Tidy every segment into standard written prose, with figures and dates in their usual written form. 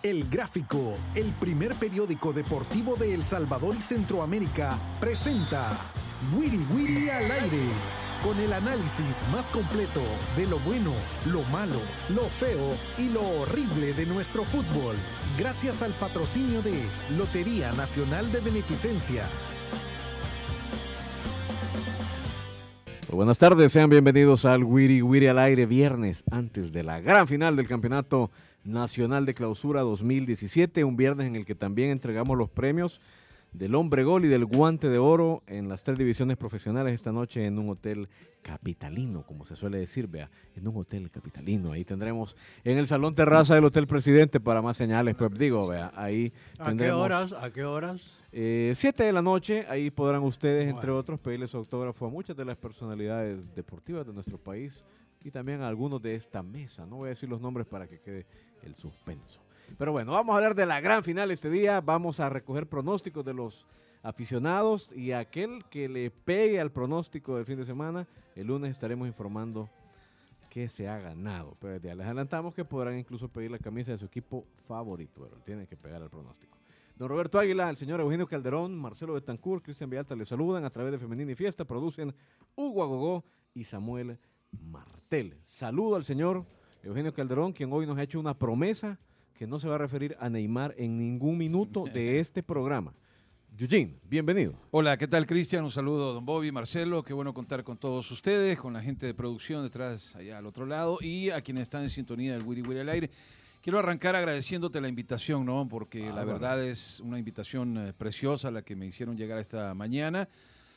El Gráfico, el primer periódico deportivo de El Salvador y Centroamérica, presenta Wiri Wiri al aire, con el análisis más completo de lo bueno, lo malo, lo feo y lo horrible de nuestro fútbol. Gracias al patrocinio de Lotería Nacional de Beneficencia. Buenas tardes, sean bienvenidos al Wiri Wiri al aire, viernes antes de la gran final del Campeonato Nacional de Clausura 2017, un viernes en el que también entregamos los premios del Hombre Gol y del Guante de Oro en las 3 divisiones profesionales esta noche en un hotel capitalino, como se suele decir, vea, en un hotel capitalino. Ahí tendremos en el Salón Terraza del Hotel Presidente para más señales, pues digo, vea, ahí tendremos. ¿A qué horas? 7 de la noche, ahí podrán ustedes, entre otros, pedirle su autógrafo a muchas de las personalidades deportivas de nuestro país y también a algunos de esta mesa. No voy a decir los nombres para que quede el suspenso. Pero bueno, vamos a hablar de la gran final este día. Vamos a recoger pronósticos de los aficionados y aquel que le pegue al pronóstico del fin de semana, el lunes estaremos informando que se ha ganado. Pero ya les adelantamos que podrán incluso pedir la camisa de su equipo favorito, pero tienen que pegar al pronóstico. Don Roberto Águila, el señor Eugenio Calderón, Marcelo Betancourt, Cristian Villalta les saludan a través de Femenina y Fiesta, producen Hugo Agogó y Samuel Martel. Saludo al señor Eugenio Calderón, quien hoy nos ha hecho una promesa que no se va a referir a Neymar en ningún minuto de este programa. Eugene, bienvenido. Hola, ¿qué tal, Cristian? Un saludo, don Bobby, Marcelo, qué bueno contar con todos ustedes, con la gente de producción detrás, allá al otro lado, y a quienes están en sintonía del Wiri Wiri al aire. Quiero arrancar agradeciéndote la invitación, ¿no? Porque la verdad es una invitación preciosa la que me hicieron llegar esta mañana.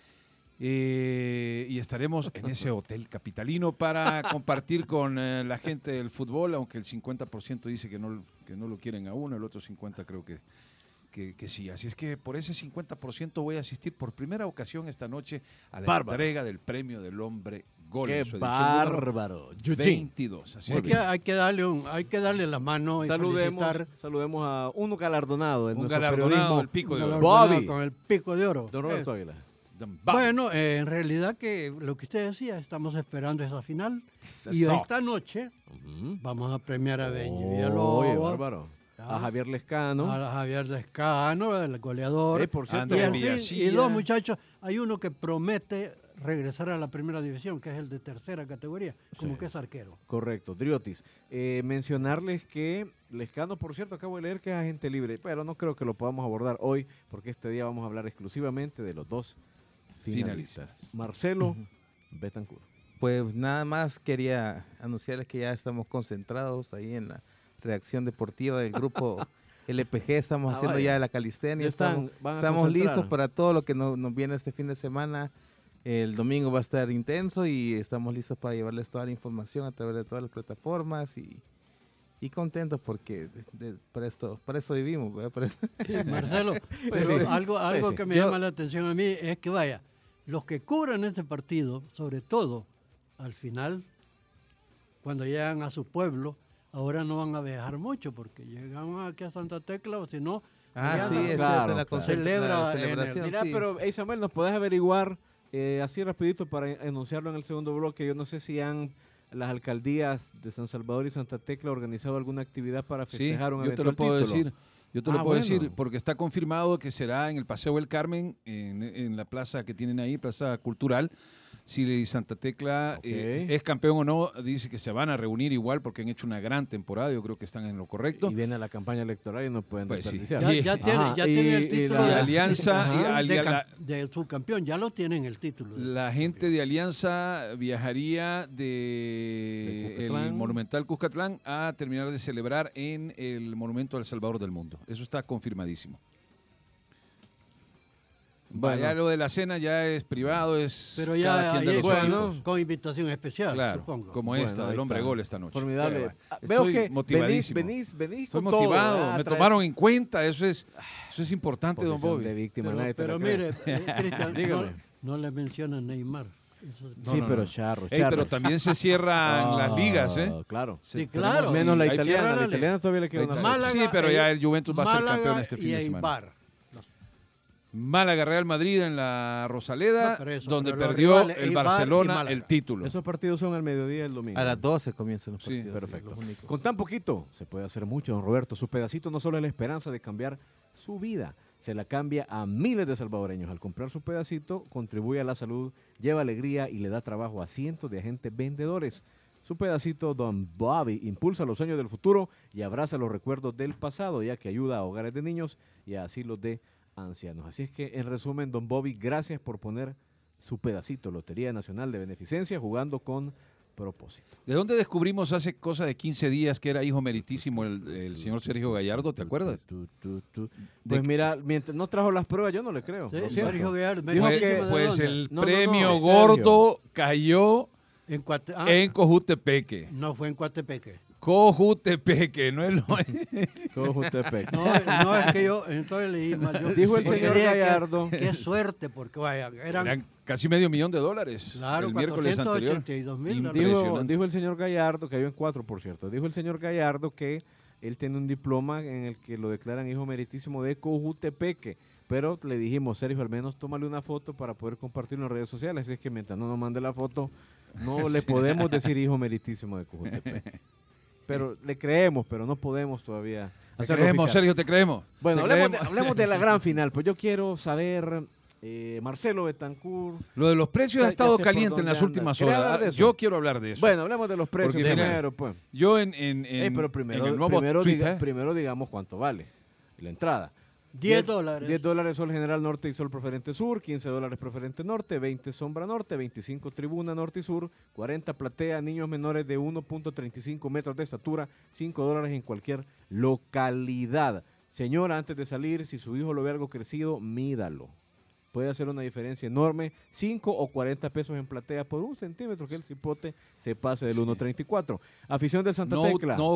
Y estaremos en ese hotel capitalino para compartir con la gente del fútbol, aunque el 50% dice que no lo quieren a uno, el otro 50% creo que sí. Así es que por ese 50% voy a asistir por primera ocasión esta noche a la entrega del premio del Hombre Gol. ¡Qué bárbaro! 22. Así hay que darle la mano y saludemos a uno galardonado en un nuestro galardonado, el pico de oro. Bobby. Con el pico de oro. Don Roberto Águila. Bueno, en realidad que lo que usted decía, estamos esperando esa final. Y esta noche vamos a premiar a Benji Villalobos. Oye, bárbaro. A Javier Lescano. A Javier Lescano, el goleador. Por cierto, y dos muchachos. Hay uno que promete regresar a la primera división, que es el de tercera categoría, como que es arquero. Correcto, Driotis. Mencionarles que Lescano, por cierto, acabo de leer que es agente libre, pero no creo que lo podamos abordar hoy, porque este día vamos a hablar exclusivamente de los dos finalistas. Marcelo Betancourt. Pues nada más quería anunciarles que ya estamos concentrados ahí en la redacción deportiva del grupo LPG, estamos haciendo ya la calistenia, estamos listos para todo lo que nos viene este fin de semana. El domingo va a estar intenso y estamos listos para llevarles toda la información a través de todas las plataformas y contentos porque para eso vivimos. Sí, Marcelo, pero algo que me llama la atención a mí es que vaya, los que cubran este partido, sobre todo al final, cuando llegan a su pueblo, ahora no van a viajar mucho porque llegan aquí a Santa Tecla o si no, la celebración. Mira, sí. Pero Samuel, ¿nos podés averiguar así rapidito para enunciarlo en el segundo bloque? Yo no sé si las alcaldías de San Salvador y Santa Tecla organizado alguna actividad para festejar un eventual título. Yo te lo puedo decir, porque está confirmado que será en el Paseo del Carmen, en la plaza que tienen ahí, Plaza Cultural. Si Santa Tecla es campeón o no, dice que se van a reunir igual porque han hecho una gran temporada, yo creo que están en lo correcto. Y viene la campaña electoral y no pueden desperdiciar. Ya tiene el título de Alianza. De subcampeón, ya lo tienen el título. La gente de Alianza viajaría del Monumental Cuscatlán a terminar de celebrar en el Monumento al Salvador del Mundo. Eso está confirmadísimo. Bueno, ya lo de la cena ya es privado, pero ya con invitación especial, claro, supongo. Como esta, del Hombre Gol esta noche. Formidable. Veo que motivadísimo. Venís Estoy motivado, me tomaron en cuenta, eso es importante, don Bobby. De víctima, pero mire, Cristian, no le mencionan Neymar. Pero charro. Pero también se cierran las ligas, ¿eh? Claro. Sí, claro. Menos la italiana. La italiana todavía le queda una. Málaga, sí, pero ya el Juventus va a ser campeón este fin de semana. Málaga-Real Madrid en la Rosaleda, donde perdió el Barcelona el título. Esos partidos son al mediodía el domingo. A las 12 comienzan los partidos. Sí, perfecto. Con tan poquito se puede hacer mucho, don Roberto. Su pedacito no solo es la esperanza de cambiar su vida, se la cambia a miles de salvadoreños. Al comprar su pedacito, contribuye a la salud, lleva alegría y le da trabajo a cientos de agentes vendedores. Su pedacito, Don Bobby, impulsa los sueños del futuro y abraza los recuerdos del pasado, ya que ayuda a hogares de niños y a asilos de ancianos. Así es que, en resumen, Don Bobby, gracias por poner su pedacito, Lotería Nacional de Beneficencia, jugando con propósito. ¿De dónde descubrimos hace cosa de 15 días que era hijo meritísimo el señor Sergio Gallardo? ¿Te acuerdas? Pues mira, mientras no trajo las pruebas, yo no le creo. Sí, Sergio Gallardo. Pues el premio gordo cayó en Cojutepeque. No fue en Coatepeque. Cojutepeque, no es lo Cojutepeque. No, es que yo entonces leí mal. Dijo el señor Gallardo. Qué suerte, porque vaya, eran casi $500,000. Claro, el miércoles anterior. 482,000. Dijo el señor Gallardo, cayó en 4, por cierto. Dijo el señor Gallardo que él tiene un diploma en el que lo declaran hijo meritísimo de Cojutepeque. Pero le dijimos, Sergio, al menos tómale una foto para poder compartirlo en redes sociales. Así es que mientras no nos mande la foto, no le podemos decir hijo meritísimo de Cojutepeque. Pero le creemos, pero no podemos todavía. Te creemos, oficial. Sergio, te creemos. Bueno, hablemos de la gran final. Pues yo quiero saber, Marcelo Betancourt. Lo de los precios ha estado caliente en las últimas horas. Yo quiero hablar de eso. Bueno, hablemos de los precios primero. Pues. Yo pero primero digamos cuánto vale la entrada. $10. $10 Sol General Norte y Sol Preferente Sur, $15 Preferente Norte, 20 Sombra Norte, 25 Tribuna Norte y Sur, 40 Platea, niños menores de 1.35 metros de estatura, $5 en cualquier localidad. Señora, antes de salir, si su hijo lo ve algo crecido, mídalo. Puede hacer una diferencia enorme, 5 o 40 pesos en Platea por 1 centímetro que el cipote se pase del 1.34. Afición de Santa Tecla. No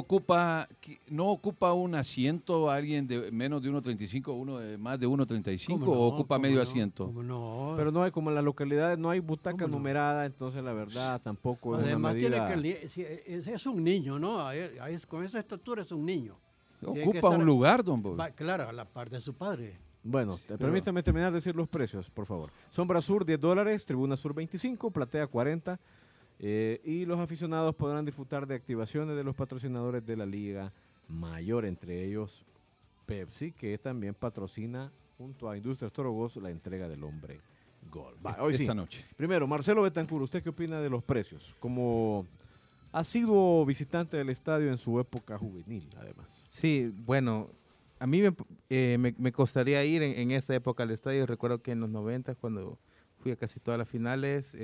ocupa un asiento alguien de menos de 1.35, uno de más de 1.35 o ocupa medio asiento. No. Pero no hay, como en las localidades no hay butaca numerada, entonces la verdad tampoco es además una medida. Es un niño, ¿no? Con esa estatura es un niño. Ocupa un lugar, don Bob. Claro, a la par de su padre. Bueno, permítame terminar de decir los precios, por favor. Sombra Sur, $10, Tribuna Sur, 25, Platea, 40. Y los aficionados podrán disfrutar de activaciones de los patrocinadores de la Liga Mayor, entre ellos Pepsi, que también patrocina junto a Industrias Toro Goz la entrega del Hombre Gol. Hoy esta noche. Primero, Marcelo Betancourt, ¿usted qué opina de los precios? Como asiduo visitante del estadio en su época juvenil, además. Sí, bueno, a mí me costaría ir en esta época al estadio. Recuerdo que en los 90, cuando fui a casi todas las finales,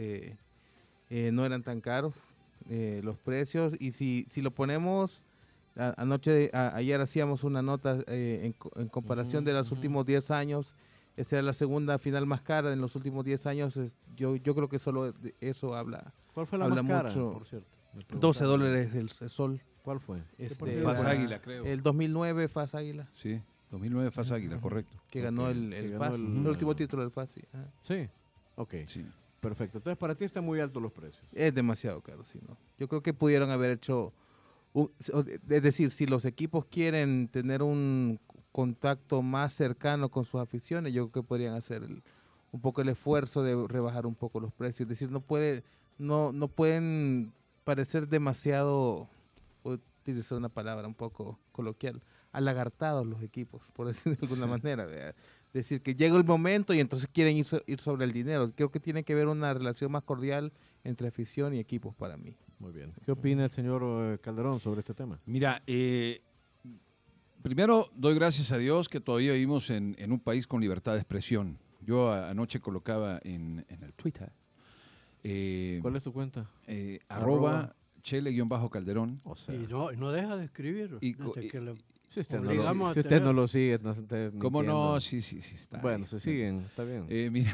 no eran tan caros los precios. Y si lo ponemos, ayer hacíamos una nota en comparación de los últimos 10 años. Esta era la segunda final más cara en los últimos 10 años. Yo creo que solo eso habla. ¿Cuál fue la más cara, por cierto? $12 el Sol. ¿Cuál fue? FAS Águila, creo. El 2009 FAS Águila. Sí, 2009 FAS Águila, correcto. Que ganó el FAS, el último título del FAS. Sí, sí. Ok, sí. Perfecto. Entonces, para ti están muy altos los precios. Es demasiado caro, sí, ¿no? Yo creo que pudieron haber hecho, es decir, si los equipos quieren tener un contacto más cercano con sus aficiones, yo creo que podrían hacer un poco el esfuerzo de rebajar un poco los precios. Es decir, no pueden parecer demasiado, voy a utilizar una palabra un poco coloquial, alagartados los equipos, por decir de alguna manera. ¿Verdad? Decir que llega el momento y entonces quieren ir sobre el dinero. Creo que tiene que haber una relación más cordial entre afición y equipos para mí. Muy bien. ¿Qué opina el señor Calderón sobre este tema? Mira, primero doy gracias a Dios que todavía vivimos en un país con libertad de expresión. Yo anoche colocaba en el Twitter. ¿Cuál es tu cuenta? @Chele_Calderón. O sea, y no deja de escribir. Si usted no lo sigue, no se ¿cómo no? Sí, está. Bueno, se siguen, está bien. Mira,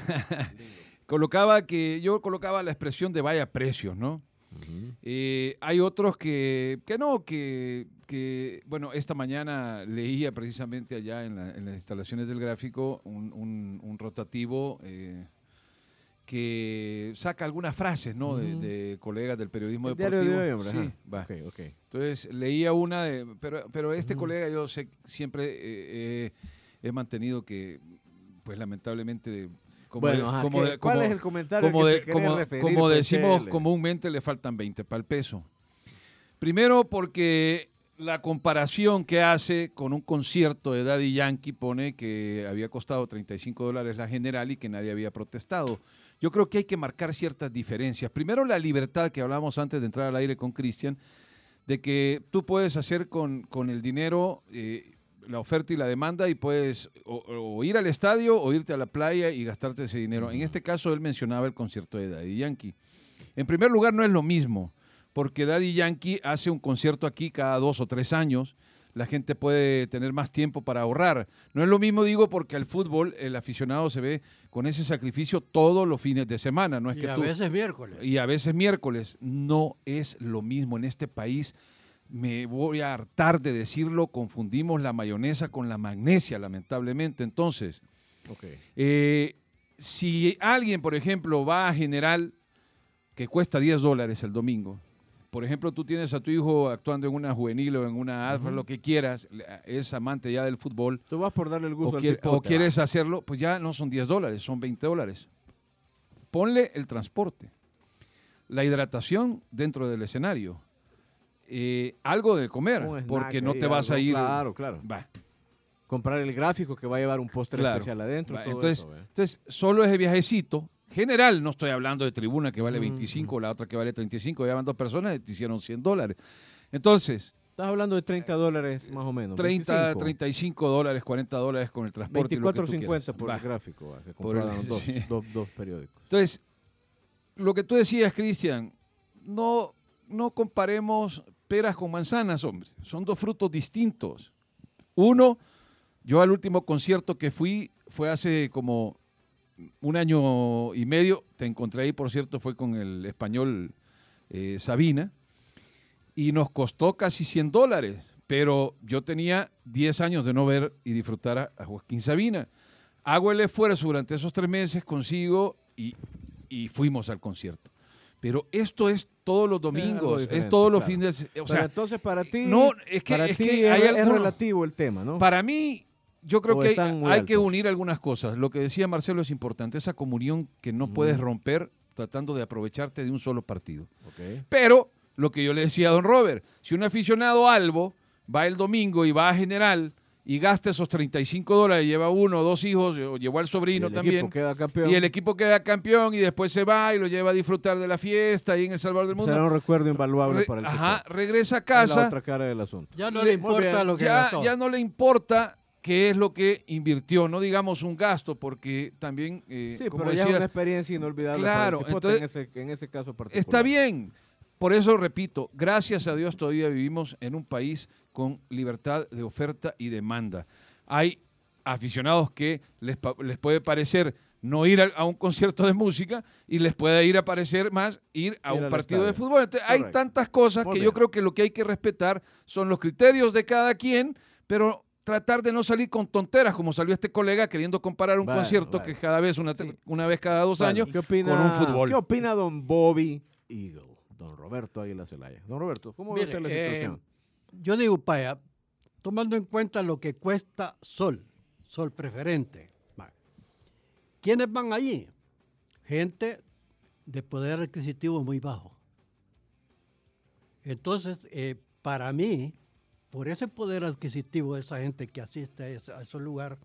yo colocaba la expresión de vaya precios, ¿no? Hay otros que bueno, esta mañana leía precisamente allá en las instalaciones del Gráfico un rotativo que saca algunas frases, ¿no? De colegas del periodismo deportivo. Diario de hoy, hombre. Sí, va. Okay. Entonces leía una pero este colega yo sé siempre he mantenido que pues lamentablemente, ¿cuál es el comentario como decimos comúnmente, le faltan 20 para el peso. Primero porque la comparación que hace con un concierto de Daddy Yankee pone que había costado $35 la general y que nadie había protestado. Yo creo que hay que marcar ciertas diferencias. Primero, la libertad que hablábamos antes de entrar al aire con Cristian, de que tú puedes hacer con el dinero la oferta y la demanda y puedes o ir al estadio o irte a la playa y gastarte ese dinero. En este caso, él mencionaba el concierto de Daddy Yankee. En primer lugar, no es lo mismo, porque Daddy Yankee hace un concierto aquí cada 2 o 3 años. La gente puede tener más tiempo para ahorrar. No es lo mismo, digo, porque al fútbol el aficionado se ve con ese sacrificio todos los fines de semana. No es que a veces miércoles. Y a veces miércoles. No es lo mismo. En este país, me voy a hartar de decirlo, confundimos la mayonesa con la magnesia, lamentablemente. Entonces, si alguien, por ejemplo, va a General, que cuesta $10 el domingo, por ejemplo, tú tienes a tu hijo actuando en una juvenil o en una alfa, lo que quieras, es amante ya del fútbol. Tú vas por darle el gusto o quieres hacerlo, pues ya no son $10, son $20. Ponle el transporte, la hidratación dentro del escenario, algo de comer, porque no te vas a ir. Claro. Va. Comprar el gráfico que va a llevar un póster especial adentro. Entonces, solo ese viajecito. General, no estoy hablando de tribuna que vale 25, la otra que vale 35, ya van 2 personas y te hicieron $100. Entonces... Estás hablando de $30 más o menos. 30, $35, $40 con el transporte. $24.50 por el gráfico, que compraron dos periódicos. Entonces, lo que tú decías, Cristian, no comparemos peras con manzanas, hombre. Son 2 frutos distintos. Uno, yo al último concierto que fue hace como 1 año y medio, te encontré ahí, por cierto, fue con el español Sabina, y nos costó casi $100, pero yo tenía 10 años de no ver y disfrutar a Joaquín Sabina. Hago el esfuerzo durante esos 3 meses, consigo y fuimos al concierto. Pero esto es todos los domingos, es todos los fines. O sea, entonces para ti, es relativo el tema, ¿no? Para mí, yo creo que hay que unir algunas cosas. Lo que decía Marcelo es importante, esa comunión que no puedes romper tratando de aprovecharte de un solo partido. Pero, lo que yo le decía a don Robert, si un aficionado albo va el domingo y va a General y gasta esos $35, lleva 1 o 2 hijos, o llevó al sobrino también, y el equipo queda campeón y después se va y lo lleva a disfrutar de la fiesta ahí en El Salvador del Mundo. Será un recuerdo invaluable para el sector. Regresa a casa. La otra cara del asunto. Ya no le importa lo que gastó. Ya no le importa qué es lo que invirtió, no digamos un gasto, porque también, como decías, ya es una experiencia inolvidable. Claro, para el entonces, en ese caso particular. Está bien. Por eso, repito, gracias a Dios todavía vivimos en un país con libertad de oferta y demanda. Hay aficionados que les puede parecer no ir a un concierto de música y les puede ir a parecer más ir a un partido de fútbol. Entonces, hay tantas cosas que yo creo que lo que hay que respetar son los criterios de cada quien, pero tratar de no salir con tonteras como salió este colega queriendo comparar un concierto que cada vez, una vez cada 2 años, con un fútbol. ¿Qué opina don Bobby Eagle? Don Roberto Águila Zelaya. Don Roberto, ¿cómo ve usted la situación? Yo digo, Paya, tomando en cuenta lo que cuesta sol preferente. ¿Quiénes van allí? Gente de poder adquisitivo muy bajo. Entonces, para mí, por ese poder adquisitivo de esa gente que asiste a ese lugar,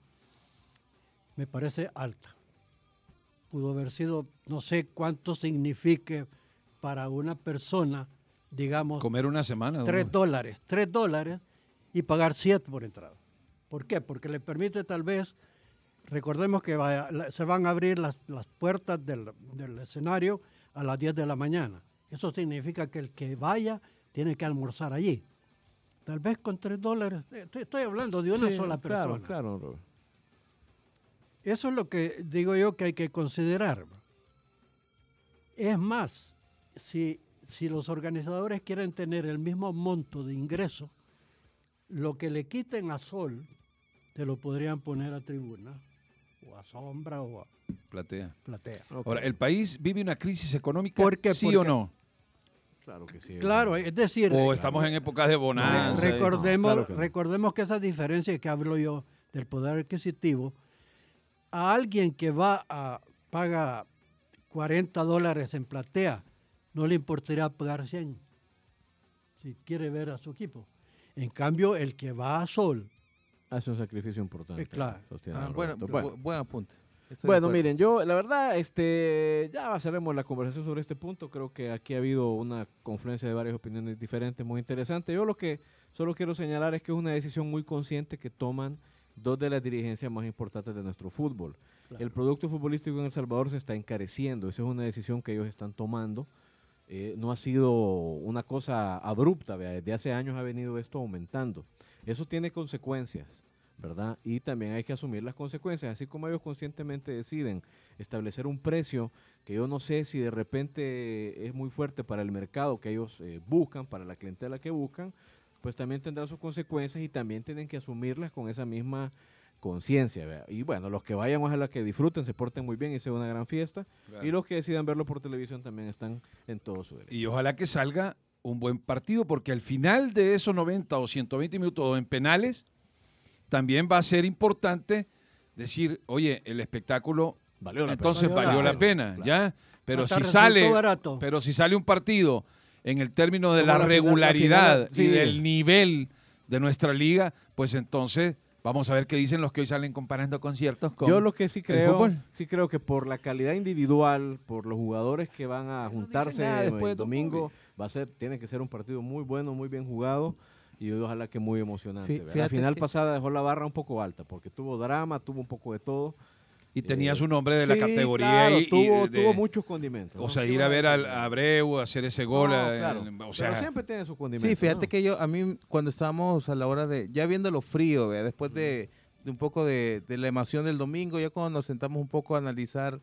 me parece alta. Pudo haber sido, no sé cuánto signifique para una persona, digamos... Comer una semana. $3 y pagar 7 por entrada. ¿Por qué? Porque le permite tal vez, recordemos que se van a abrir las puertas del escenario a las 10 de la mañana. Eso significa que el que vaya tiene que almorzar allí. Tal vez con $3, estoy hablando de una sola persona. Claro. Eso es lo que digo yo que hay que considerar. Es más, si los organizadores quieren tener el mismo monto de ingreso, lo que le quiten a sol, te lo podrían poner a tribuna, o a sombra, o a platea. Okay. Ahora, ¿el país vive una crisis económica, o no? Claro que sí. Claro, es decir... O estamos en épocas de bonanza. Recordemos que esa diferencia que hablo yo del poder adquisitivo, a alguien que paga $40 en platea, no le importaría pagar 100 si quiere ver a su equipo. En cambio, el que va a Sol hace un sacrificio importante. Claro. Buen apunte. Bueno, miren, yo la verdad, ya cerremos la conversación sobre este punto. Creo que aquí ha habido una confluencia de varias opiniones diferentes, muy interesante. Yo lo que solo quiero señalar es que es una decisión muy consciente que toman dos de las dirigencias más importantes de nuestro fútbol. Claro. El producto futbolístico en El Salvador se está encareciendo. Esa es una decisión que ellos están tomando. No ha sido una cosa abrupta, ¿verdad? Desde hace años ha venido esto aumentando. Eso tiene consecuencias, ¿verdad? Y también hay que asumir las consecuencias, así como ellos conscientemente deciden establecer un precio que yo no sé si de repente es muy fuerte para el mercado que ellos buscan, para la clientela que buscan, pues también tendrá sus consecuencias y también tienen que asumirlas con esa misma conciencia, ¿verdad? Y bueno, los que vayan, ojalá que disfruten, se porten muy bien y sea una gran fiesta, claro. Y los que decidan verlo por televisión también están en todo su derecho. Y ojalá que salga un buen partido, porque al final de esos 90 o 120 minutos o en penales, también va a ser importante decir, oye, el espectáculo valió la pena, claro. ¿Ya? Pero si sale un partido en el término de la regularidad y del nivel de nuestra liga, pues entonces vamos a ver qué dicen los que hoy salen comparando conciertos con yo lo que sí creo que por la calidad individual, por los jugadores que van a juntarse el domingo, tiene que ser un partido muy bueno, muy bien jugado y ojalá que muy emocionante. La final pasada dejó la barra un poco alta porque tuvo drama, tuvo un poco de todo. Y tenía su nombre de la categoría. Claro, tuvo muchos condimentos. O sea, ir a ver a Abreu, hacer ese gol. Claro, pero siempre tiene sus condimentos. Sí, fíjate que a mí cuando estábamos a la hora ya viéndolo frío, después de un poco de la emoción del domingo, ya cuando nos sentamos un poco a analizar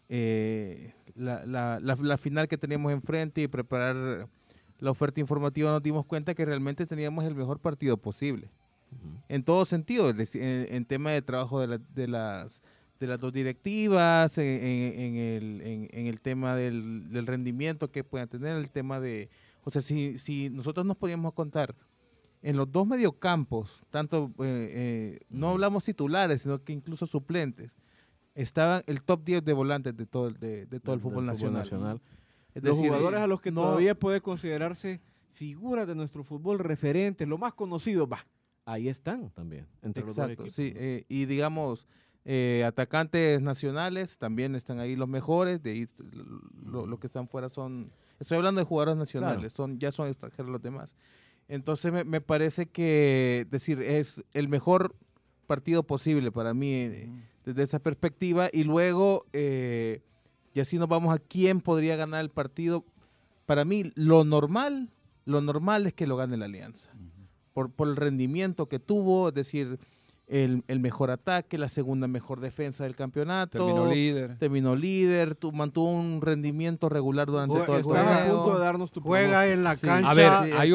la final que teníamos enfrente y preparar la oferta informativa, nos dimos cuenta que realmente teníamos el mejor partido posible. En todo sentido, en tema de trabajo de las dos directivas, en el tema del rendimiento que puedan tener, el tema de, o sea, si nosotros nos podíamos contar en los dos mediocampos, tanto, no hablamos titulares, sino que incluso suplentes, estaban el top 10 de volantes de todo el fútbol nacional. Es los decir, jugadores a los que todavía puede considerarse figuras de nuestro fútbol referentes, lo más conocido, ahí están también. Entre exacto, los dos equipos, sí, y digamos, atacantes nacionales, también están ahí los mejores, de ahí lo que están fuera estoy hablando de jugadores nacionales, claro. Ya son extranjeros los demás. Entonces me parece que, es el mejor partido posible para mí desde esa perspectiva, y luego, y así nos vamos a quién podría ganar el partido. Para mí, lo normal es que lo gane la Alianza, por el rendimiento que tuvo, es decir, el mejor ataque, la segunda mejor defensa del campeonato. Terminó líder, mantuvo un rendimiento regular durante todo el torneo. A punto de darnos juega en la cancha. A ver, hay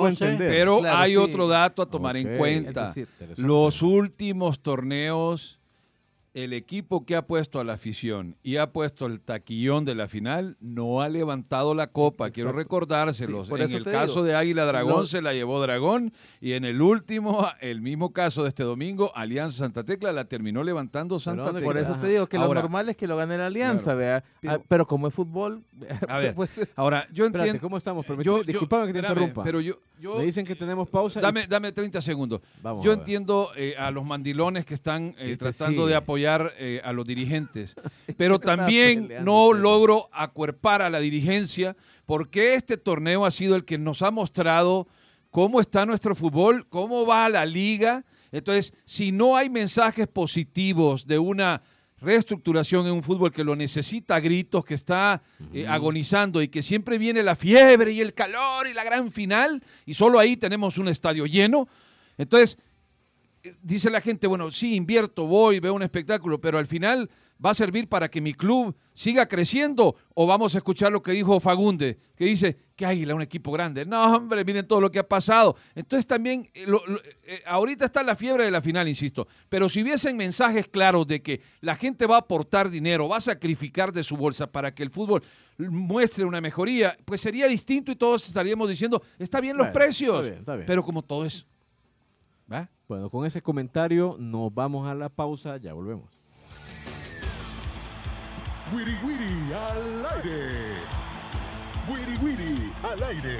otro dato a tomar en cuenta. Los últimos torneos, el equipo que ha puesto a la afición y ha puesto el taquillón de la final no ha levantado la copa. Exacto. Quiero recordárselos. Sí, en el caso de Águila Dragón se la llevó Dragón, y en el último, el mismo caso de este domingo, Alianza Santa Tecla la terminó levantando Santa Tecla. Por eso te digo que lo normal es que lo gane la Alianza, claro. Pero como es fútbol... A ver, ahora, yo entiendo... Espérate, ¿cómo estamos? Disculpame que te interrumpa. Pero me dicen que tenemos pausa. Dame 30 segundos. Yo entiendo a los mandilones que están tratando de apoyar a los dirigentes, pero también no logro acuerpar a la dirigencia, porque este torneo ha sido el que nos ha mostrado cómo está nuestro fútbol, cómo va la liga. Entonces, si no hay mensajes positivos de una reestructuración en un fútbol que lo necesita a gritos, que está agonizando, y que siempre viene la fiebre y el calor y la gran final, y solo ahí tenemos un estadio lleno, entonces dice la gente, bueno, sí, invierto, voy, veo un espectáculo, pero al final va a servir para que mi club siga creciendo, o vamos a escuchar lo que dijo Fagunde, que dice que Águila, un equipo grande. No, hombre, miren todo lo que ha pasado. Entonces también, ahorita está la fiebre de la final, insisto, pero si hubiesen mensajes claros de que la gente va a aportar dinero, va a sacrificar de su bolsa para que el fútbol muestre una mejoría, pues sería distinto y todos estaríamos diciendo, está bien los precios, está bien. Pero como todo es... ¿Va? Bueno, con ese comentario nos vamos a la pausa, ya volvemos. Wiri Wiri al aire. Wiri Wiri al aire.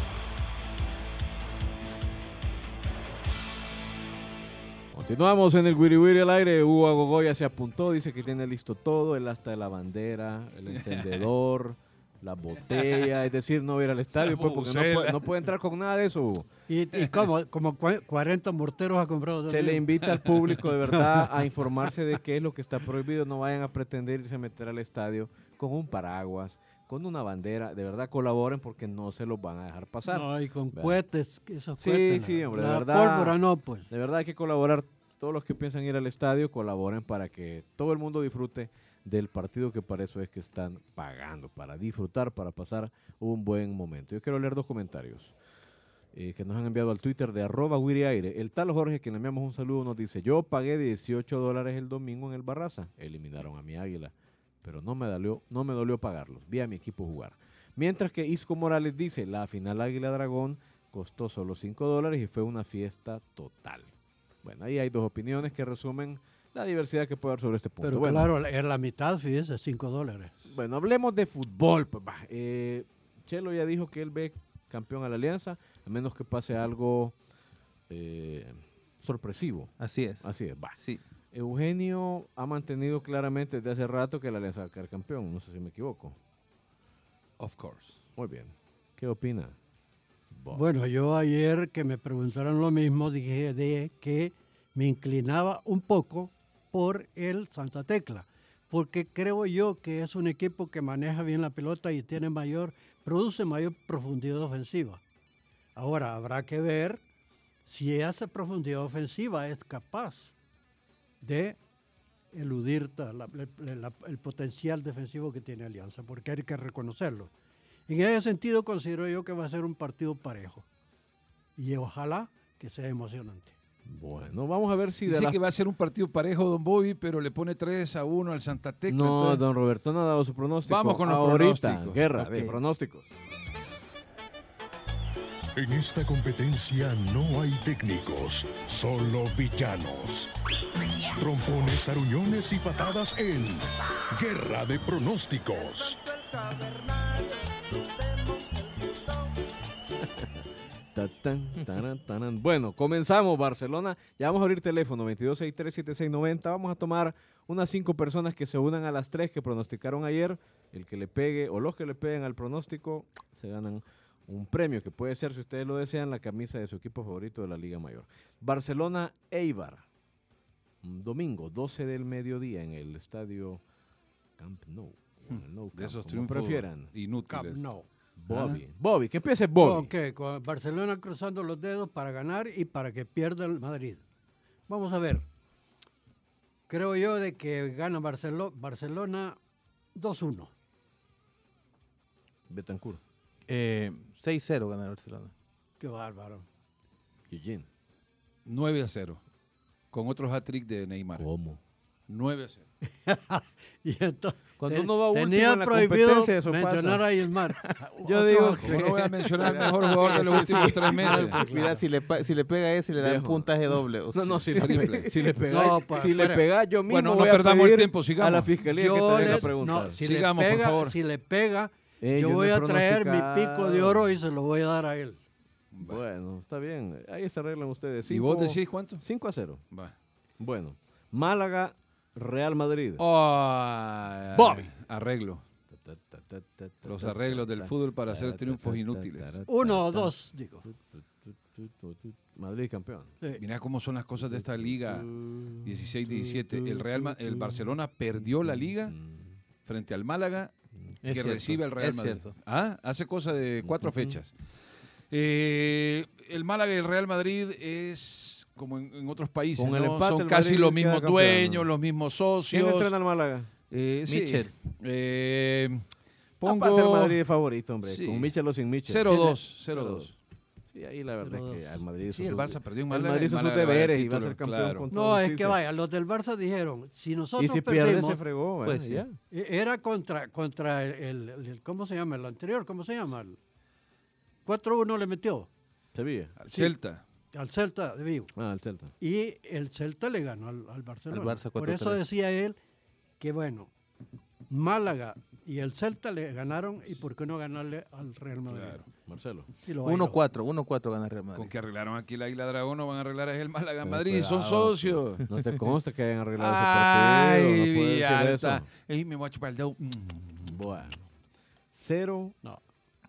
Continuamos en el Wiri Wiri al aire. Hugo Agogo ya se apuntó, dice que tiene listo todo, el asta de la bandera, el encendedor, la botella, es decir, no va a ir al estadio pues, porque no puede entrar con nada de eso, Hugo. ¿Y como 40 morteros ha comprado también? Se le invita al público de verdad a informarse de qué es lo que está prohibido. No vayan a pretender irse a meter al estadio con un paraguas, con una bandera. De verdad colaboren porque no se los van a dejar pasar. No, y con cohetes, esos sí, cohetes. Sí, hombre, de la verdad. Pólvora no, pues. De verdad hay que colaborar. Todos los que piensan ir al estadio colaboren para que todo el mundo disfrute del partido, que para eso es que están pagando, para disfrutar, para pasar un buen momento. Yo quiero leer 2 comentarios que nos han enviado al Twitter de @WiriAire. El tal Jorge, que le enviamos un saludo, nos dice: yo pagué $18 el domingo en el Barraza. Eliminaron a mi Águila, pero no me dolió pagarlos. Vi a mi equipo jugar. Mientras que Isco Morales dice: la final Águila Dragón costó solo $5 y fue una fiesta total. Bueno, ahí hay 2 opiniones que resumen la diversidad que puede haber sobre este punto. Pero bueno, claro, es la mitad, fíjese, $5. Bueno, hablemos de fútbol. Pues, Chelo ya dijo que él ve campeón a la Alianza, a menos que pase algo sorpresivo. Así es. Así es, va. Sí. Eugenio ha mantenido claramente desde hace rato que la Alianza va a quedar campeón, no sé si me equivoco. Of course. Muy bien. ¿Qué opina? Bueno, yo ayer que me preguntaron lo mismo, dije de que me inclinaba un poco por el Santa Tecla, porque creo yo que es un equipo que maneja bien la pelota y produce mayor profundidad ofensiva. Ahora, habrá que ver si esa profundidad ofensiva es capaz de eludir el potencial defensivo que tiene Alianza, porque hay que reconocerlo. En ese sentido, considero yo que va a ser un partido parejo. Y ojalá que sea emocionante. Bueno, vamos a ver si... Dice que va a ser un partido parejo, don Bobby, pero le pone 3-1 al Santa Tecla. No, entonces... don Roberto no ha dado su pronóstico. Vamos con los ahorita, pronósticos. Guerra Ok. de pronósticos. En esta competencia no hay técnicos, solo villanos. Trompones, aruñones y patadas en Guerra de Pronósticos. Bueno, comenzamos, Barcelona. Ya vamos a abrir teléfono 22637690. Vamos a tomar unas 5 personas que se unan a las 3 que pronosticaron ayer. El que le pegue o los que le peguen al pronóstico se ganan un premio que puede ser, si ustedes lo desean, la camisa de su equipo favorito de la Liga Mayor. Barcelona Eibar, domingo 12 del mediodía en el estadio Camp Nou. De esos como triunfos prefieran. inútiles. No. Bobby, que empiece Bobby. Ok, con Barcelona cruzando los dedos para ganar y para que pierda el Madrid. Vamos a ver. Creo yo de que gana Barcelona 2-1. Betancourt. 6-0 gana el Barcelona. Qué bárbaro. Eugene. 9-0. Con otro hat-trick de Neymar. ¿Cómo? 9-0. Y entonces, Cuando uno va último tenía en la prohibido competencia, eso mencionar pasa. a Ismar. Yo digo que... ¿Cómo no voy a mencionar el mejor jugador de los últimos 3 meses? Mira, si le pega ese, le dan Viejo. puntaje doble. O sea. No, si le pega, No, pues, si le fuera. pega, yo mismo Bueno, no voy a perdamos pedir el tiempo, sigamos. a la fiscalía que te haga preguntar. No, si Sigamos, le por pega, favor. si le pega, yo Ellos voy no a traer mi pronosticaron. pico de oro y se lo voy a dar a él. Bueno, está bien. Ahí se arreglan ustedes. ¿Y vos decís cuánto? 5-0. Va. Bueno, Málaga, Real Madrid. Oh, Bobby. Arreglo. Los arreglos del fútbol para hacer triunfos inútiles. 1 o 2, digo. Madrid campeón. Sí. Mira cómo son las cosas de esta liga 16-17. El Barcelona perdió la liga frente al Málaga, Es que cierto, recibe al Real es Madrid. cierto. ¿Ah? Hace cosa de 4 fechas. El Málaga y el Real Madrid es como en otros países, Con el ¿no? empate Son el casi Madrid los queda mismos campeón, dueños, ¿no? los mismos ¿Quién socios. entrena al Málaga? Sí. Mitchell. Pongo Aparte el Madrid es favorito, hombre. Sí. Con Mitchell o sin Mitchell. 0-2. Sí, ahí la verdad es que al Madrid Sí, el Barça perdió en el Málaga. Madrid el hizo sus Málaga le va a dar deberes y va a título, ser campeón claro. con No, toda es que justicia. vaya, los del Barça dijeron, si nosotros Y si pierde perdemos, se fregó, Pues sí. sí. Ya. era contra el ¿cómo se llama? El anterior, ¿cómo se llama? 4-1 le metió Al Sí. Celta. al Celta de Vigo. El Celta. Y el Celta le ganó al Barcelona. Al Barça Por eso 4-3. decía él que, bueno, Málaga y el Celta le ganaron, y por qué no ganarle al Real Madrid. Claro. Marcelo. 1-4 gana el Real Madrid. Con que arreglaron aquí la Águila Dragón, no van a arreglar es el Málaga Madrid, son socios. No te consta que hayan arreglado ese partido. Ay, No puedes decir Villalta. eso. Ey, me voy a chupar el dedo. Bueno. 0-3. No.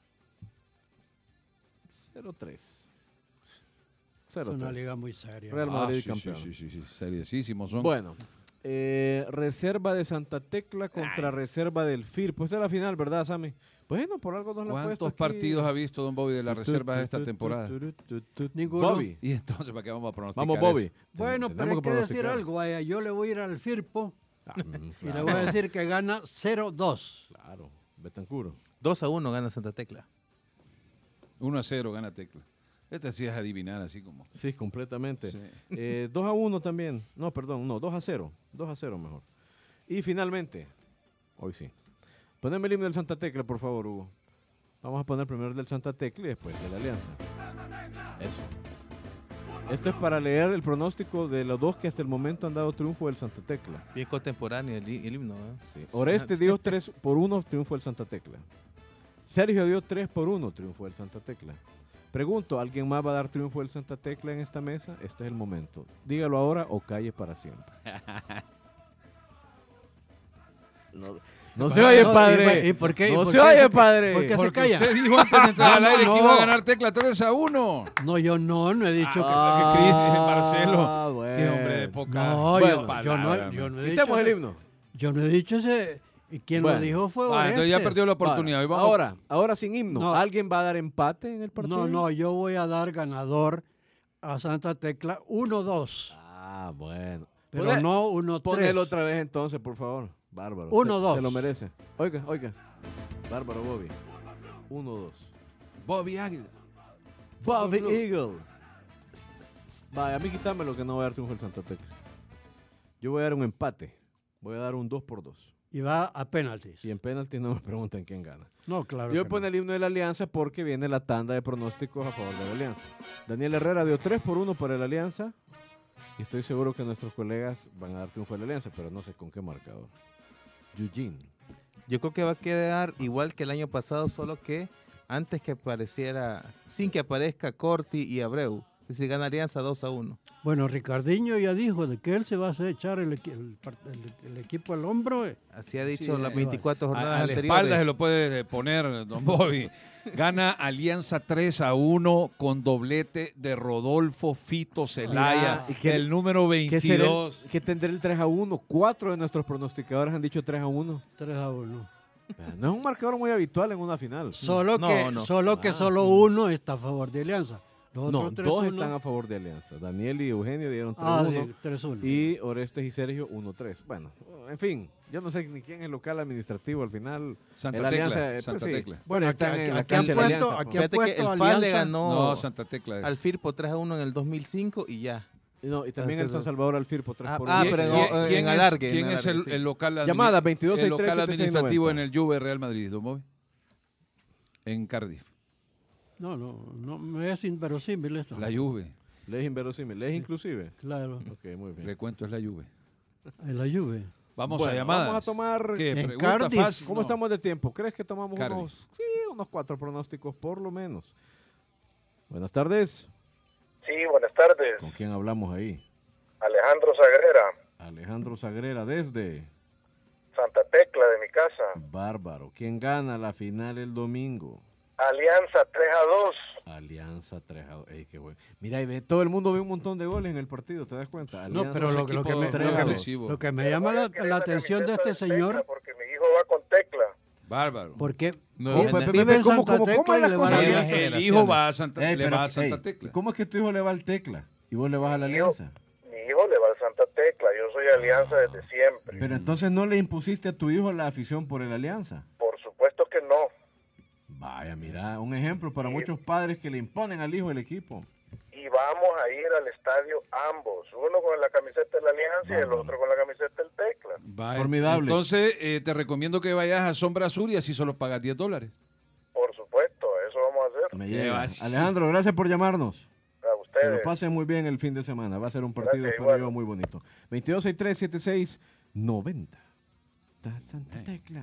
0-3. Es una liga muy seria. Real Madrid sí, campeón. sí, seriosísimos son. Bueno, reserva de Santa Tecla contra reserva del FIR. Pues es la final, ¿verdad, Sammy? Bueno, por algo nos la han puesto ¿Cuántos aquí. partidos ha visto Don Bobby de las reservas de esta temporada? Ninguno. Bobby. Y entonces, ¿para qué vamos a pronosticar Vamos, Bobby. eso? Bueno, pero hay que decir algo. Vaya, yo le voy a ir al Firpo y le voy a decir que gana 0-2. Claro, Betancuro. 2-1 gana Santa Tecla. 1-0 gana Tecla. Esta sí es adivinar, así como. Sí, completamente. Sí. 2-1 también. No, perdón, no, 2-0. 2-0 mejor. Y finalmente, hoy sí. Poneme el himno del Santa Tecla, por favor, Hugo. Vamos a poner primero el del Santa Tecla y después de la Alianza. Eso. Esto es para leer el pronóstico de los dos que hasta el momento han dado triunfo del Santa Tecla. Bien contemporáneo el himno. Sí. Oreste dio 3-1, triunfo del Santa Tecla. Sergio dio 3-1, triunfo del Santa Tecla. Pregunto, ¿alguien más va a dar triunfo del Santa Tecla en esta mesa? Este es el momento. Dígalo ahora o calle para siempre. No se oye, padre. ¿Y por qué? No se oye, padre. ¿Por qué se Porque calla? usted dijo antes de entrar al aire que No. iba a ganar Tecla 3-1. No, yo no he dicho que... Cris, Marcelo. bueno. Qué hombre de poca No, Bueno, yo no he dicho... Quitemos el himno. Yo no he dicho ese... Y quien Bueno. lo dijo fue Ah, entonces ya Orestes. perdió la oportunidad. Vale. Y vamos. Ahora sin himno. No. ¿Alguien va a dar empate en el partido? No, yo voy a dar ganador a Santa Tecla 1-2. Ah, bueno. Pero Poné- no 1-3. Ponelo otra vez entonces, por favor. Bárbaro. 1-2. Se lo merece. Oiga. Bárbaro, Bobby. 1-2. Bobby Águila. Bobby Eagle. Vaya, a mí quítame lo que no voy a dar triunfo el Santa Tecla. Yo voy a dar un empate. Voy a dar un 2-2. Y va a penaltis. Y en penaltis no me preguntan quién gana. No, claro. Yo voy a que poner el himno de la Alianza porque viene la tanda de pronósticos a favor de la Alianza. Daniel Herrera dio 3-1 para la Alianza. Y estoy seguro que nuestros colegas van a dar triunfo a la Alianza, pero no sé con qué marcador. Eugene. Yo creo que va a quedar igual que el año pasado, solo que antes que apareciera, sin que aparezca Corti y Abreu. Es decir, gana Alianza 2-1. Bueno, Ricardinho ya dijo de que él se va a hacer echar el equipo al hombro. Así ha dicho Sí, las 24 jornadas a la anteriores. espalda se lo puede poner Don Bobby. Gana Alianza 3-1 con doblete de Rodolfo Fito Zelaya, ¿y qué- el número ¿Qué será 22. ¿Qué tendrá el 3-1? 4 de nuestros pronosticadores han dicho 3-1. 3-1. No es un marcador muy habitual en una final. Solo No, que, no. solo uno está a favor de Alianza. Los No, otros 2 3-1. están a favor de Alianza. Daniel y Eugenio dieron 3-1. Ah, sí, 3-1. Y Orestes y Sergio 1-3. Bueno, en fin, yo no sé ni quién es local administrativo al final. Santa el Tecla, Alianza, Santa sí. Tecla. Bueno, Están aquí- en la aquí han cancha de la puesto- Alianza, aquí pues. han Fíjate que puesto el FAL le Alianza. ganó No, Santa Tecla. al Firpo 3-1 en el 2005 y ya. No, y también el Entonces, San Salvador al Firpo 3-1. pero en alargue, ¿Quién en es alargue, sí. el local, Llamada 22 el local 63 administrativo 7690. en el Juve Real Madrid, Don Bobby? En Cardiff. No, me es inverosímil esto. La Juve. Le es inverosímil, le es inclusive. Claro, Ok, muy bien. Recuento es la Juve. en la Juve. Vamos Bueno, a llamadas. Vamos a tomar... ¿Qué? En Pregunta Cardiff. fácil. ¿Cómo No. estamos de tiempo? ¿Crees que tomamos Cardiff. unos 4 pronósticos por lo menos? Buenas tardes. Sí, buenas tardes. ¿Con quién hablamos ahí? Alejandro Sagrera, Alejandro Sagrera desde Santa Tecla de mi casa. Bárbaro. ¿Quién gana la final el domingo? Alianza 3-2. Alianza 3-2. Ey, qué bueno. Mira, y todo el mundo ve un montón de goles en el partido, ¿te das cuenta? No, Alianza, pero lo que me, equipo lo que me- 3-2. ofensivo. lo que me llama Voy a querer la atención de camiseta este del Tecla señor, porque mi hijo va con Tecla. Bárbaro. porque No, vive- Pepe, vive en ¿cómo- Santa cómo- cómo Tecla es y la le cosa? van a Bien, Alianza. El hijo va a Santa, Ey, le pero, va a Santa ey, Tecla. ¿Cómo es que tu hijo le va al Tecla y vos le vas a la Mi hijo- Alianza? Mi hijo le va al Santa Tecla. Yo soy Alianza desde siempre. Pero entonces no le impusiste a tu hijo la afición por el Alianza. Por supuesto que no. Vaya, mira, un ejemplo para muchos padres que le imponen al hijo el equipo. Y vamos a ir al estadio ambos. Uno con la camiseta de la Alianza y el Bárbaro. otro con la camiseta del Tecla. Vaya. Formidable. Entonces, te recomiendo que vayas a Sombra Sur y así solo pagas $10. Por supuesto, eso vamos a hacer. Me Qué llega. vas- Alejandro, gracias por llamarnos. A Que lo ustedes. pasen muy bien el fin de semana. Va a ser un partido, Gracias, espero igual. yo, muy bonito. 22-63-76-90. Santa Tecla.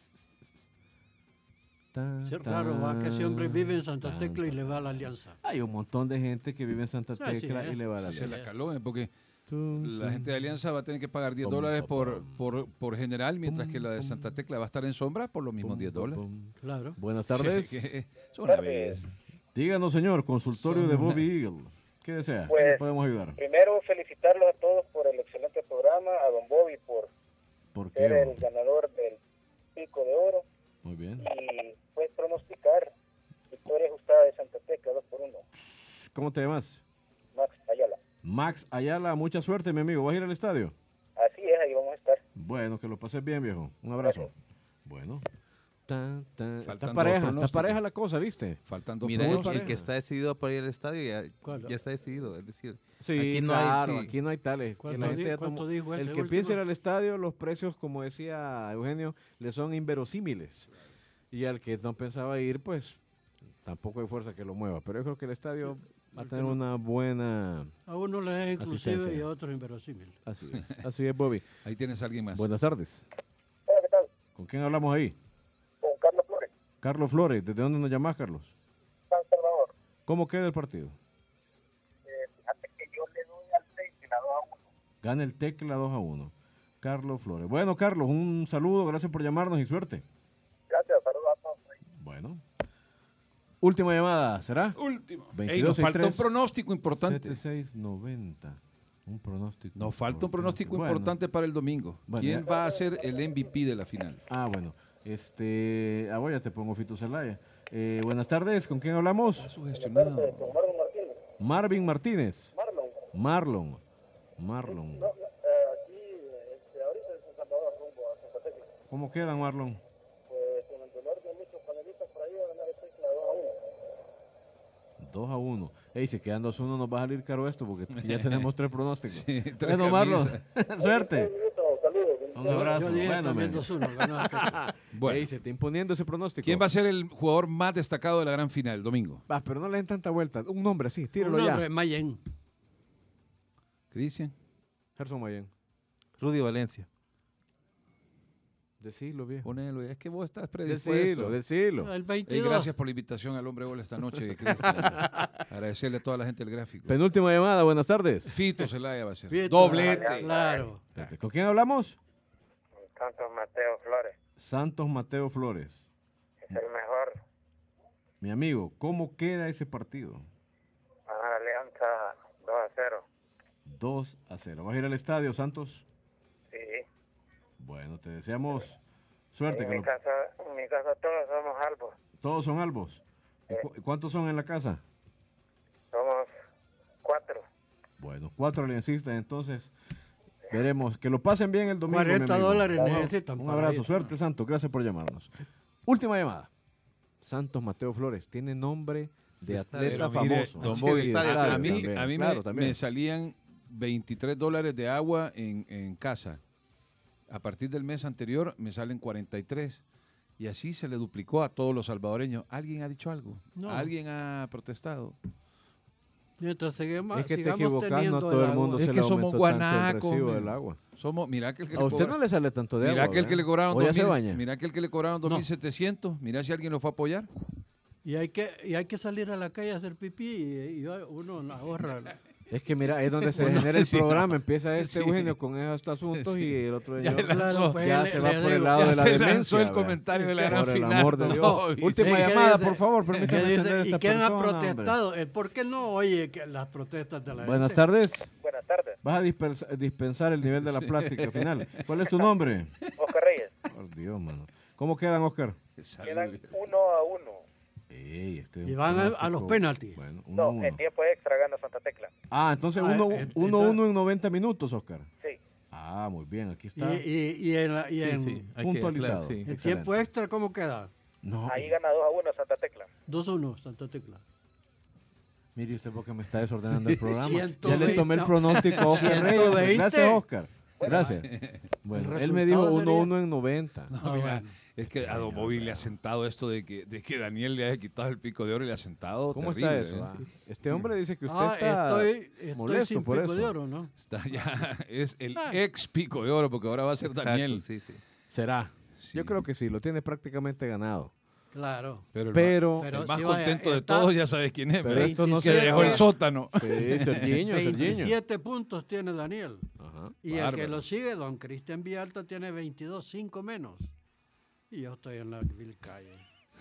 Claro, va que ese hombre vive en Santa Tecla y le va a la Alianza. Hay un montón de gente que vive en Santa Tecla y le va a la Se Alianza. la caló, porque la gente de Alianza va a tener que pagar $10 por general, mientras que la de Santa Tecla va a estar en sombra por los mismos $10. Claro. Buenas tardes. Es una vez. Díganos, señor, consultorio de Bobby Eagle. ¿Qué desea? Pues, ¿Qué le podemos ayudar? Primero, felicitarlos a todos por el excelente programa, a don Bobby por ser el ganador del Pico de Oro. Muy bien. Y pues pronosticar victoria ajustada de Santa Tecla 2-1. ¿Cómo te llamas? Max Ayala. Max Ayala, mucha suerte, mi amigo. ¿Vas a ir al estadio? Así es, ahí vamos a estar. Bueno, que lo pases bien, viejo. Un abrazo. Gracias. Bueno. Faltan Está dos pareja la cosa, ¿viste? Faltan dos Mira, pronósticos. el que está decidido para ir al estadio ya está decidido. Es decir, Sí, aquí no claro, hay, sí. aquí no hay tales. Que la gente ya ¿Cuánto dijo ese el que último? piensa ir al estadio, los precios, como decía Eugenio, le son inverosímiles. Y al que no pensaba ir, pues tampoco hay fuerza que lo mueva. Pero yo creo que el estadio va a tener una buena... A uno le es inclusive asistencia. y a otro inverosímil. Así es, Bobby. Ahí tienes a alguien más. Buenas tardes. Hola, ¿qué tal? ¿Con quién hablamos ahí? Con Carlos Flores, Carlos Flores. ¿Desde dónde nos llamás, Carlos? San Salvador. ¿Cómo queda el partido? Fíjate que yo le doy al Tecla 2-1. Gana el Tecla 2-1. Carlos Flores. Bueno, Carlos, un saludo. Gracias por llamarnos y suerte. Gracias, saludos a todos. Bueno. Última llamada, ¿será? Último. 22, Nos falta un 63, pronóstico importante. 7690. Un pronóstico. Nos falta un pronóstico Bueno. importante para el domingo. Bueno, ¿Quién ya. va a ser el MVP de la final? Ah, bueno. Bueno, ya te pongo Fito Zelaya. Buenas tardes, ¿con quién hablamos? Sugestionado. Con Marlon Martínez. Marvin Martínez. Marlon. Marlon. No, aquí, ahorita en San Salvador, rumbo a Santa Tecla. ¿Cómo quedan, Marlon? Pues con el dolor de muchos panelistas por ahí va a ganar el Tecla 2-1. 2-1. Ey, si quedan 2-1 nos va a salir caro esto porque ya tenemos 3 pronósticos. Sí, 3 Bueno, Marlon, camisas. suerte. Saludos. Un abrazo. Yo dije Bueno, también men. 2-1. ganó el Tecla. Bueno, Ey, se está imponiendo ese pronóstico. ¿quién va a ser el jugador más destacado de la gran final el domingo? Va, pero no le den tanta vuelta. Un nombre así, tíralo Un ya. nombre, Mayen. Cristian. Gerson Mayen. Rudy Valencia. Decilo, viejo. Ponelo. Es que vos estás predispuesto. Decilo. El Ey, 22. gracias por la invitación al Hombre Gol esta noche, Cristian. Agradecerle a toda la gente del gráfico. Penúltima llamada, buenas tardes. Fito Zelaya va a ser. Fito. Doblete. Claro. Espérate, ¿con quién hablamos? Santos Mateo Flores. Santos Mateo Flores. Es el mejor. Mi amigo, ¿cómo queda ese partido? Gana la Alianza 2-0. 2-0. ¿Vas a ir al estadio, Santos? Sí. Bueno, te deseamos suerte. En que mi casa todos somos albos. Todos son albos. ¿Y cuántos son en la casa? Somos 4. Bueno, 4 aliancistas, entonces veremos. Que lo pasen bien el domingo. mi amigo. $40 necesitan. Un para abrazo, ir. suerte, Santos. Gracias por llamarnos. Última llamada. Santos Mateo Flores tiene nombre de atleta Pero mire, famoso. don Sí, Bobby, de estadio a mí, también, a mí claro, también. me salían $23 de agua en casa. A partir del mes anterior me salen 43. Y así se le duplicó a todos los salvadoreños. ¿Alguien ha dicho algo? No. ¿Alguien ha protestado? Mientras seguimos, Es que te sigamos equivocas, no a teniendo todo el agua. mundo Es se que le somos aumentó tanto el guanacos, recibo men. del agua. Mira que el que A le usted cobra- no le sale tanto de Mira agua. que el que le cobraron ¿O ya se 2000, baña? mira que el que le cobraron 2.700, mira si alguien lo fue a apoyar. Y hay que salir a la calle a hacer pipí y uno ahorra. Es que mira, es donde se genera el sí. programa. Empieza Sí. Eugenio con estos asuntos Sí. y el otro Ya señor lanzó. pues, ya le- se va le por el digo, lado Ya de la se demencia. lanzó el vea. comentario de la gran Por el final. amor de don Dios. Bobby. Última Sí, ¿qué llamada, dice? por favor, ¿Qué permítame dice? atender a ¿Y esta quién ha persona, hombre. protestado? ¿Por qué no oye las protestas de la Buenas gente? tardes. Buenas tardes. Vas a dispensar el nivel de la plástica final. ¿Cuál es tu nombre? Oscar Reyes. Por Dios, mano. ¿Cómo quedan, Oscar? Quedan 1-1. Ey, este Y van a los pronóstico- penaltis. Bueno, No, 1-1. en tiempo extra gana Santa Tecla. Ah, entonces Ah, 1-1 en 90 minutos, Oscar. Sí. Ah, muy bien, aquí está. Y en, Sí, en sí, hay que- puntualizado. claro, sí. el Excelente. tiempo extra, ¿cómo queda? No, Ahí gana 2-1 Santa Tecla. 2-1, Santa Tecla. mire usted porque me está desordenando el programa. Ya 120, le tomé el no. pronóstico a Oscar Reyes. 120. Gracias, Oscar. Gracias. Bueno, él me dijo resultado 1-1 en 90. No, Ah, mira, bueno. es que a Don Bobby le ha sentado esto de que Daniel le haya quitado el pico de oro y le ha sentado ¿Cómo terrible, está eso? ¿eh? Ah, este hombre dice que usted está estoy molesto sin por pico eso. de oro, ¿no? Está ya, es el Ah. ex pico de oro porque ahora va a ser Exacto, Daniel. sí, sí. Será. Sí. Yo creo que sí, lo tiene prácticamente ganado. Claro. Pero el más sí, contento de todos ya sabes quién es. Pero esto no que dejó el sótano. Sí, Sergiño. 27 puntos tiene Daniel. Ajá. Y Bárbaro. el que lo sigue, don Cristian Villalta, tiene 22, 5 menos. Y yo estoy en la vil calle.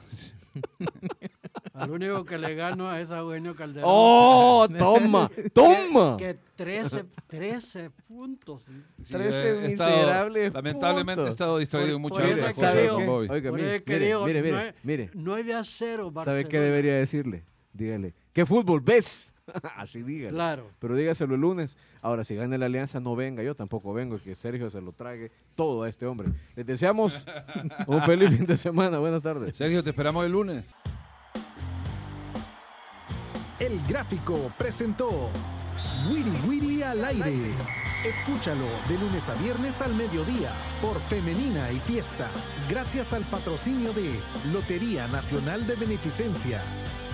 Al único que le gano es a Eugenio Calderón. ¡Oh, toma! ¡Toma! Que 13 puntos. Sí, 13 he estado- miserables lamentablemente puntos. he estado distraído en Por muchas eso otras es que cosas, digo- don Bobby. Oiga, Por mire, eso que digo, mire. 9-0 Barcelona. ¿Sabe qué debería decirle? Dígale, ¿qué fútbol ves? Así dígale. Claro. Pero dígaselo el lunes. Ahora, si gana la Alianza, no venga. Yo tampoco vengo. Y que Sergio se lo trague todo a este hombre. Les deseamos un feliz fin de semana. Buenas tardes. Sergio, te esperamos el lunes. El Gráfico presentó Wiri Wiri al aire. Escúchalo de lunes a viernes al mediodía por Femenina y Fiesta. Gracias al patrocinio de Lotería Nacional de Beneficencia,